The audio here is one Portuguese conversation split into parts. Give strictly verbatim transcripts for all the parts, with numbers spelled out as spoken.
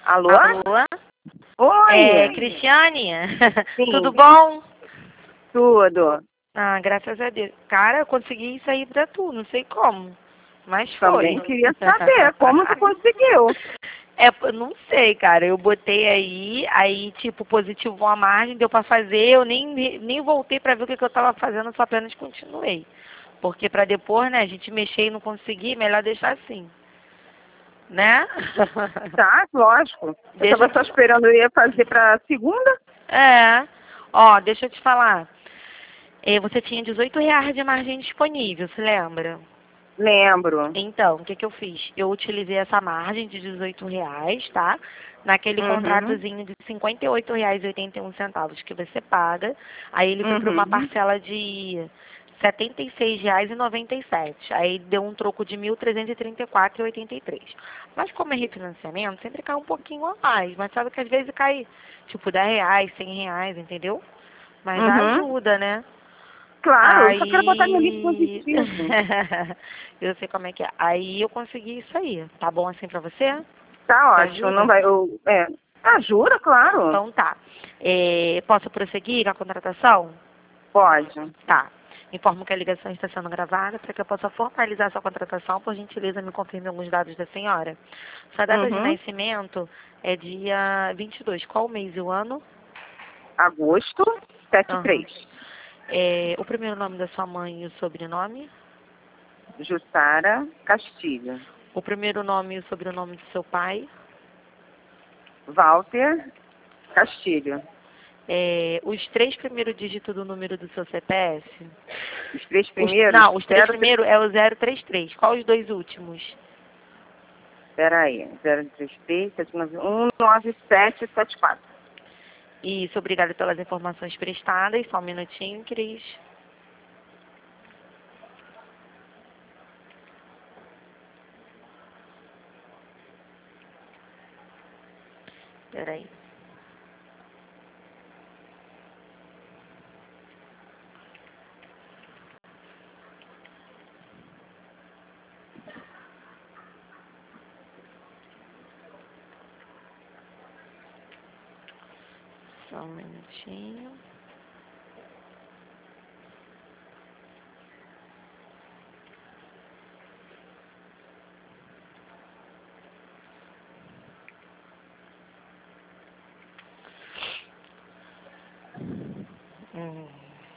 Alô? Alô? Oi! É, Cristiane? Sim. Tudo bom? Tudo. Ah, graças a Deus. Cara, eu consegui sair pra tu, não sei como, mas Também foi. queria saber como tu conseguiu. É, p- não sei, cara. Eu botei aí, aí, tipo, positivou a margem, deu pra fazer, eu nem, nem voltei pra ver o que, que eu tava fazendo, só apenas continuei. Porque pra depois, né, a gente mexer e não conseguir, melhor deixar assim. Né? Tá, lógico. Eu Deixa tava eu só te... esperando, eu ia fazer pra segunda. É. Ó, deixa eu te falar. Eh, Você tinha dezoito reais de margem disponível, se lembra? Lembro. Então, o que, que eu fiz? Eu utilizei essa margem de dezoito reais, tá? Naquele Uhum. contratozinho de cinquenta e oito reais e oitenta e um centavos que você paga. Aí ele foi para uma Uhum. parcela de setenta e seis reais e noventa e sete. Aí deu um troco de mil trezentos e trinta e quatro reais e oitenta e três. Mas como é refinanciamento, sempre cai um pouquinho a mais. Mas sabe que às vezes cai tipo dez reais, cem reais, entendeu? Mas Uhum. ajuda, né? Claro, eu só quero botar meu livro Aí. positivo. Eu sei como é que é. Aí eu consegui isso aí. Tá bom assim pra você? Tá Te ótimo, não ajuda? vai. Eu, é. Ah, jura, claro. Então tá. É, posso prosseguir na contratação? Pode. Tá. Informo que a ligação está sendo gravada para que eu possa formalizar sua contratação. Por gentileza, me confirme alguns dados da senhora. Sua data de Uhum. nascimento é dia vinte e dois. Qual o mês e o ano? Agosto, sete Aham. três. É, o primeiro nome da sua mãe e o sobrenome? Jussara Castilho. O primeiro nome e o sobrenome do seu pai? Walter Castilho. É, os três primeiros dígitos do número do seu C P F? Os três Os, primeiros, não, os três zero. primeiros é o zero três três. Qual os dois últimos? Peraí, zero três três, sete nove um, nove sete sete quatro. Isso, obrigada pelas informações prestadas. Só um minutinho, Cris. Peraí. Só um minutinho. Hum.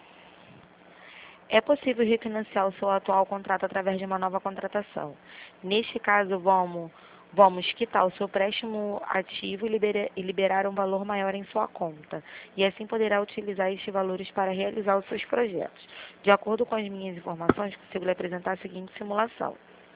É possível refinanciar o seu atual contrato através de uma nova contratação. Neste caso, vamos, vamos quitar o seu préstimo ativo e, libera- e liberar um valor maior em sua conta. E assim poderá utilizar estes valores para realizar os seus projetos. De acordo com as minhas informações, consigo lhe apresentar a seguinte simulação.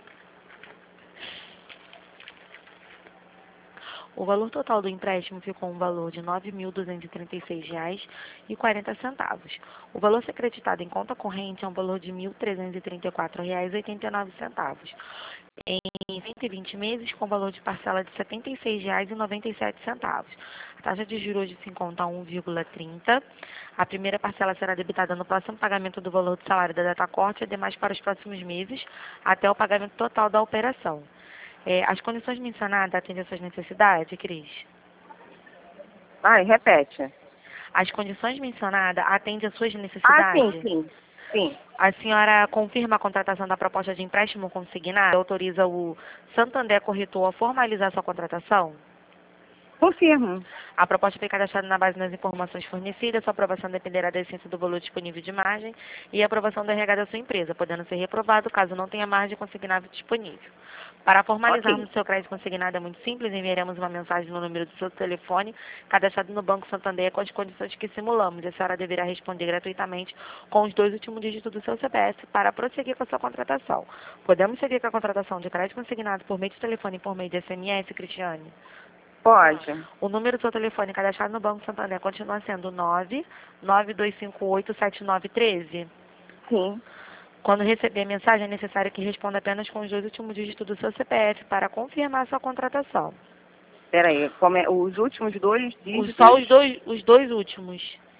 O valor total do empréstimo ficou um valor de nove mil duzentos e trinta e seis reais e quarenta centavos. O valor a ser creditado em conta corrente é um valor de mil trezentos e trinta e quatro reais e oitenta e nove centavos. Em cento e vinte meses, com valor de parcela de setenta e seis reais e noventa e sete centavos. A taxa de juros hoje se encontra um vírgula trinta. A primeira parcela será debitada no próximo pagamento do valor do salário da data corte e demais para os próximos meses, até o pagamento total da operação. É, as condições mencionadas atendem às suas necessidades, Cris? Ai, repete. As condições mencionadas atendem às suas Ah, sim, necessidades? sim. Sim. A senhora confirma a contratação da proposta de empréstimo consignado? Autoriza o Santander Corretor a formalizar sua contratação? Confirmo. A proposta foi cadastrada na base das informações fornecidas. Sua aprovação dependerá da essência do valor disponível de margem e a aprovação do R H da sua empresa, podendo ser reprovado caso não tenha margem consignada disponível. Para formalizarmos Ok. o seu crédito consignado é muito simples, enviaremos uma mensagem no número do seu telefone cadastrado no Banco Santander com as condições que simulamos. A senhora deverá responder gratuitamente com os dois últimos dígitos do seu C P F para prosseguir com a sua contratação. Podemos seguir com a contratação de crédito consignado por meio de telefone e por meio de S M S, Cristiane? Pode. O número do seu telefone cadastrado no Banco Santander continua sendo nove nove dois cinco oito sete nove um três. Sim. Quando receber a mensagem, é necessário que responda apenas com os dois últimos dígitos do seu C P F para confirmar sua contratação. Peraí, como é, os últimos dois Os- só dígitos. os dois, os dois últimos.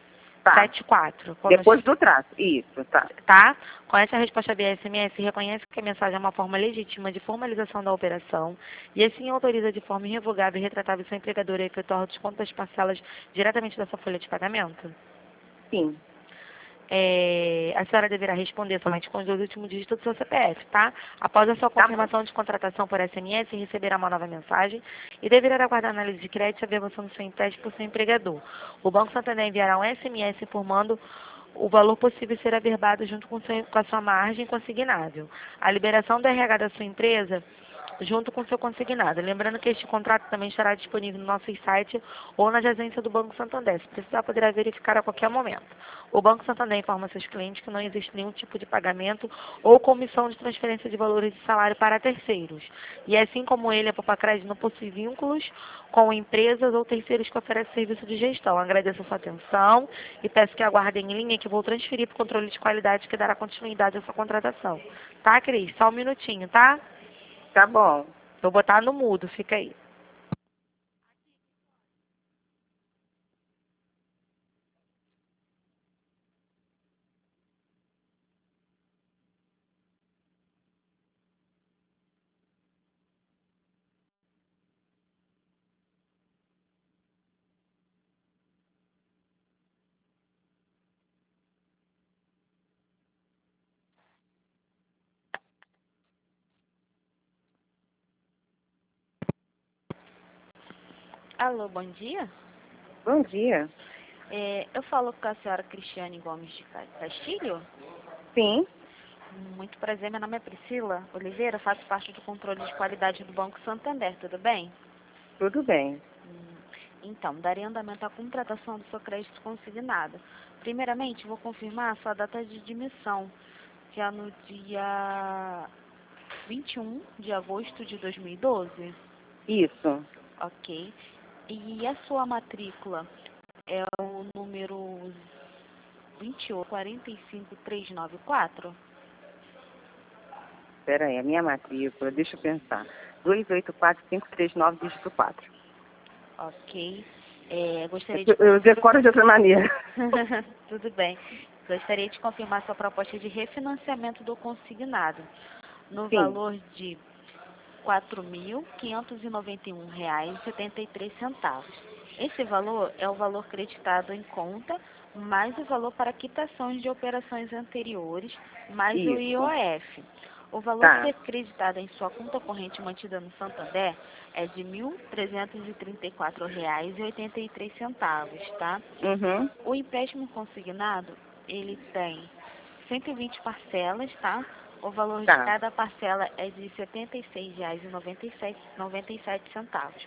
Tá. setenta e quatro. Depois do traço. Isso, tá. Tá? Com essa resposta via S M S, reconhece que a mensagem é uma forma legítima de formalização da operação e assim autoriza de forma irrevogável e retratável seu empregador a efetuar o desconto das parcelas diretamente da sua folha de pagamento? Sim. É, a senhora deverá responder somente com os dois últimos dígitos do seu C P F, tá? Após a sua Tá confirmação de contratação por S M S, receberá uma nova mensagem e deverá aguardar a análise de crédito e a averbação do seu empréstimo por seu empregador. O Banco Santander enviará um S M S informando o valor possível ser averbado junto com, seu, com a sua margem consignável. A liberação do R H da sua empresa junto com seu consignado. Lembrando que este contrato também estará disponível no nosso site ou na agência do Banco Santander. Se precisar, poderá verificar a qualquer momento. O Banco Santander informa seus clientes que não existe nenhum tipo de pagamento ou comissão de transferência de valores de salário para terceiros. E assim como ele, a Popacred não possui vínculos com empresas ou terceiros que oferecem serviço de gestão. Agradeço a sua atenção e peço que aguardem em linha que vou transferir para o controle de qualidade que dará continuidade à sua contratação. Tá, Cris? Só um minutinho, tá? Tá bom. Vou botar no mudo, fica aí. Alô, bom dia. Bom dia. É, eu falo com a senhora Cristiane Gomes de Castilho. Sim, Muito prazer, meu nome é Priscila Oliveira, faço parte do controle de qualidade do Banco Santander, tudo bem? tudo bem. Hum, Então, darei andamento à contratação do seu crédito consignado. Primeiramente, vou confirmar a sua data de admissão, que é no dia vinte e um de agosto de dois mil e doze. Isso. Ok. E a sua matrícula é o número vinte e oito quarenta e cinco trezentos e noventa e quatro? Espera aí, a minha matrícula, deixa eu pensar. dois oito quatro cinco três nove, dígito quatro. Ok. É, É gostaria que de... Eu eu decoro de outra maneira. Tudo bem. Gostaria de confirmar sua proposta de refinanciamento do consignado no Sim, valor de quatro mil quinhentos e noventa e um reais e setenta e três centavos. Esse valor é o valor creditado em conta, mais o valor para quitações de operações anteriores, mais o isso. I O F. O valor Tá. ser creditado em sua conta corrente mantida no Santander é de mil trezentos e trinta e quatro reais e oitenta e três centavos, tá? Uhum. O empréstimo consignado, ele tem cento e vinte parcelas, tá? O valor de Tá. cada parcela é de setenta e seis reais e noventa e sete centavos.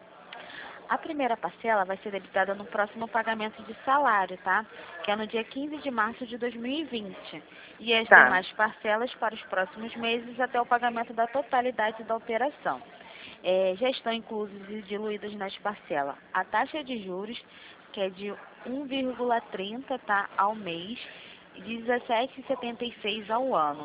A primeira parcela vai ser debitada no próximo pagamento de salário, tá? Que é no dia quinze de março de dois mil e vinte. E as Tá. demais parcelas para os próximos meses até o pagamento da totalidade da operação. É, já estão inclusos e diluídos nas parcelas a taxa de juros, que é de um vírgula trinta, tá, ao mês, e dezessete vírgula setenta e seis ao ano.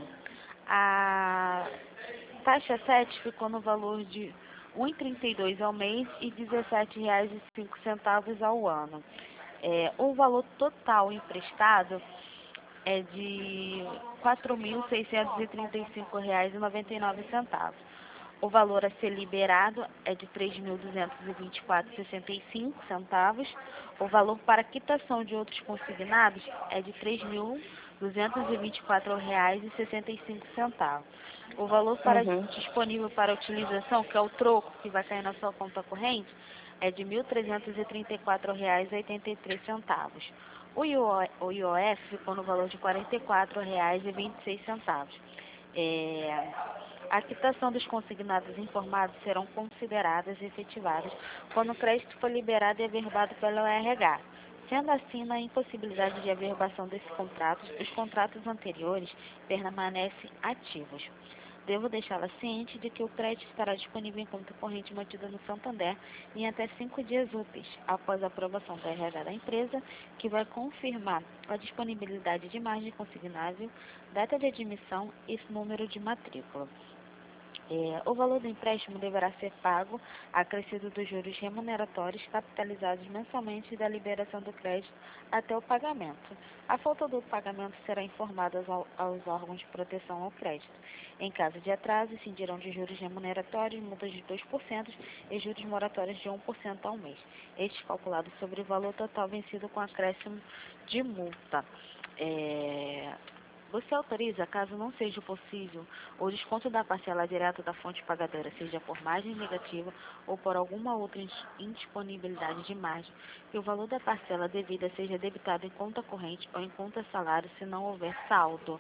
A taxa sete ficou no valor de um vírgula trinta e dois ao mês e dezessete reais e cinco centavos ao ano. É, o valor total emprestado é de quatro mil seiscentos e trinta e cinco reais e noventa e nove centavos. O valor a ser liberado é de três mil duzentos e vinte e quatro reais e sessenta e cinco centavos. O valor para quitação de outros consignados é de três mil duzentos e vinte e quatro reais e sessenta e cinco centavos. O valor para, Uhum. disponível para utilização, que é o troco que vai cair na sua conta corrente, é de mil trezentos e trinta e quatro reais e oitenta e três centavos. O I O F ficou no valor de quarenta e quatro reais e vinte e seis centavos. É, a quitação dos consignados informados serão consideradas e efetivadas quando o crédito for liberado e averbado pelo R H. Sendo assim, na impossibilidade de averbação desses contratos, os contratos anteriores permanecem ativos. Devo deixá-la ciente de que o crédito estará disponível em conta corrente mantida no Santander em até cinco dias úteis, após a aprovação do R H da empresa, que vai confirmar a disponibilidade de margem consignável, data de admissão e número de matrícula. É, o valor do empréstimo deverá ser pago acrescido dos juros remuneratórios capitalizados mensalmente da liberação do crédito até o pagamento. A falta do pagamento será informada aos, aos órgãos de proteção ao crédito. Em caso de atraso, incidirão de juros remuneratórios, multas de dois por cento e juros moratórios de um por cento ao mês. Estes calculados sobre o valor total vencido com acréscimo de multa. É... Você autoriza, caso não seja possível, o desconto da parcela direta da fonte pagadora, seja por margem negativa ou por alguma outra indisponibilidade de margem, que o valor da parcela devida seja debitado em conta corrente ou em conta salário, se não houver saldo.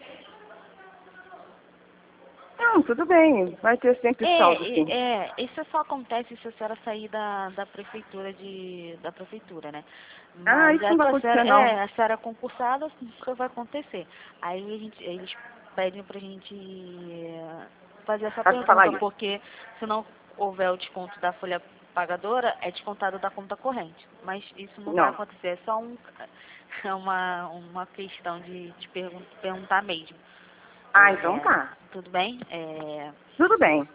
Não, tudo bem. Vai ter sempre saldo, É, sim. é, isso só acontece se a senhora sair da, da prefeitura de, da prefeitura, né? Ah, Mas isso é não vai que a senhora, acontecer, não. é, a senhora é concursada, nunca vai acontecer. Aí a gente, eles pedem pra gente eh, fazer essa Pode falar pergunta, isso. porque se não houver o desconto da folha pagadora, é descontado da conta corrente. Mas isso não vai Não. acontecer, é só um, é uma, uma questão de, de pergun perguntar mesmo. Ah, então É, tá. tudo bem? É, Tudo bem.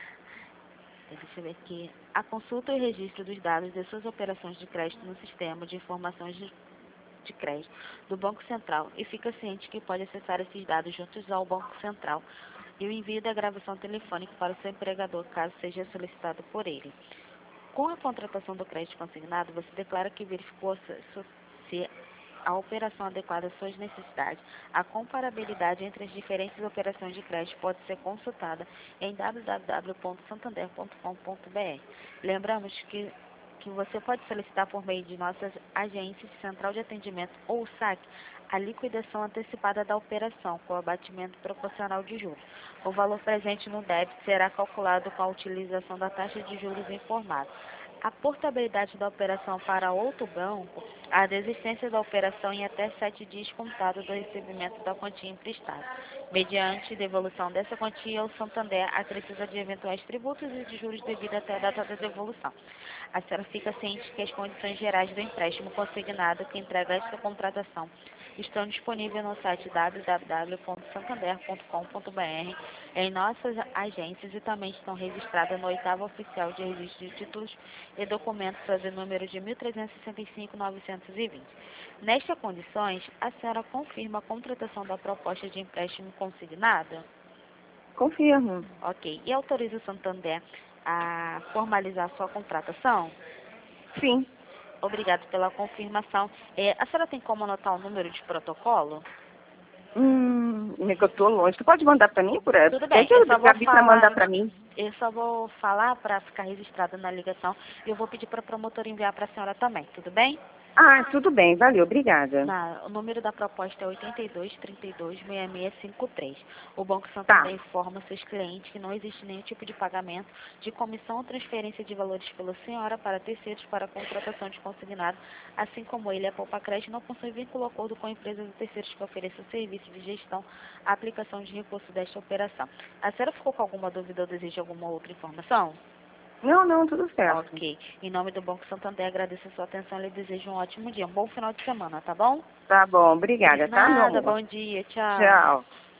Deixa eu ver aqui. A consulta e registro dos dados de suas operações de crédito no sistema de informações de, de crédito do Banco Central e fica ciente que pode acessar esses dados juntos ao Banco Central e o envio da gravação telefônica para o seu empregador, caso seja solicitado por ele. Com a contratação do crédito consignado, você declara que verificou se, se a operação adequada às suas necessidades. A comparabilidade entre as diferentes operações de crédito pode ser consultada em w w w ponto santander ponto com ponto b r. Lembramos que, que você pode solicitar por meio de nossas agências, central de atendimento ou saque, a liquidação antecipada da operação, com abatimento proporcional de juros. O valor presente no débito será calculado com a utilização da taxa de juros informada. A portabilidade da operação para outro banco, a desistência da operação em até sete dias contado do recebimento da quantia emprestada. Mediante devolução dessa quantia, o Santander acrescida de eventuais tributos e de juros devidos até a data da devolução. A senhora fica ciente que as condições gerais do empréstimo consignado que entrega esta contratação estão disponíveis no site w w w ponto santander ponto com ponto b r, em nossas agências e também estão registradas no oitavo oficial de registro de títulos e documentos sob o número de mil trezentos e sessenta e cinco ponto novecentos e vinte. Nestas condições, a senhora confirma a contratação da proposta de empréstimo consignada? Confirmo. Ok. E autoriza o Santander a formalizar sua contratação? Sim. Obrigado pela confirmação. É, a senhora tem como anotar o número de protocolo? Hum, é que eu tô longe. Tu pode mandar pra mim, por aí? Tudo bem, Pede eu a só vou Gabi pra mandar falar, pra mim. eu só vou falar para ficar registrado na ligação e eu vou pedir para a promotora enviar para a senhora também, tudo bem? Ah, tudo bem. Valeu. Obrigada. Na, o número da proposta é oito dois, trinta e dois, seis seis cinco três. O Banco Tá. Santander informa seus clientes que não existe nenhum tipo de pagamento de comissão ou transferência de valores pela senhora para terceiros para a contratação de consignado, assim como ele, a Poupa Crédito, não possui vínculo ou acordo com empresas ou terceiros que ofereçam serviço de gestão, a aplicação de recurso desta operação. A senhora ficou com alguma dúvida ou deseja alguma outra informação? Não, não, tudo certo. Ok. Em nome do Banco Santander, agradeço a sua atenção e lhe desejo um ótimo dia, um bom final de semana, tá bom? Tá bom. Obrigada, tá, meu Nada, amor? bom dia, tchau. Tchau.